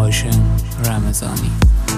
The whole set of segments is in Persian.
هاشم رمضانی.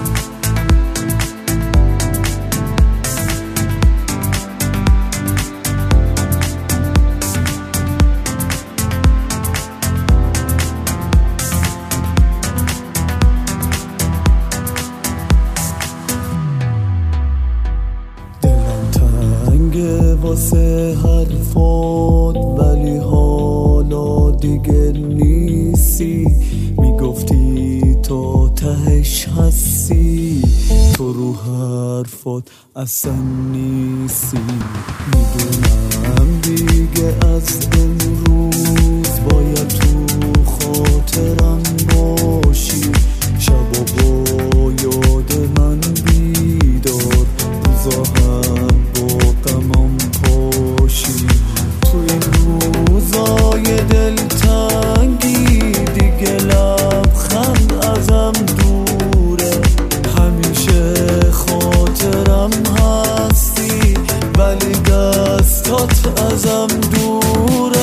واسه حرفات ولی حالا دیگه نیستی، میگفتی تا تهش هستی، تو رو حرفات اصلا نیستی. میدونم دیگه از امروز باید تو خاطرم باشی، شبا با یاد من بیدار، روزا هم با غمم پاشی. تو این روزای دلتنگی دیگه لبخند ازم دوره، همیشه خاطرم هستی ولی دستات ازم دوره.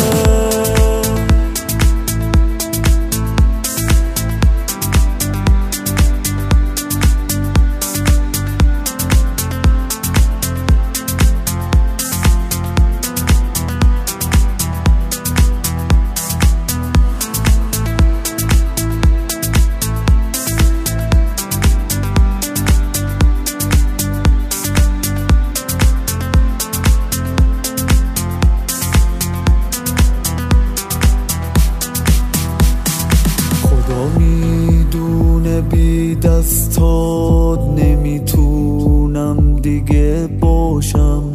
میدونه بی دستات نمیتونم دیگه باشم،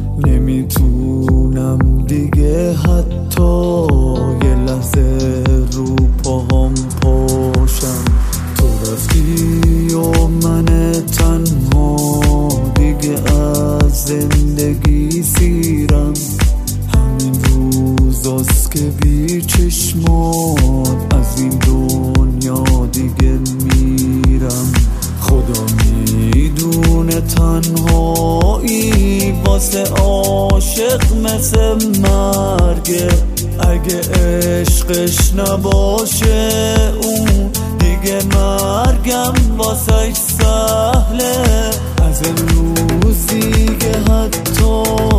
نمیتونم دیگه حتی یه لحظه رو پاهم پاشم. تو رفتی و من تنها دیگه از زندگی سیرم، همین روزاست که بی چشمات از این دنیا دیگه میرم. خدا میدونه تنهایی واسه عاشق مثل مرگه، اگه عشقش نباشه اون دیگه مرگم واسه سهله. از امروز دیگه حتی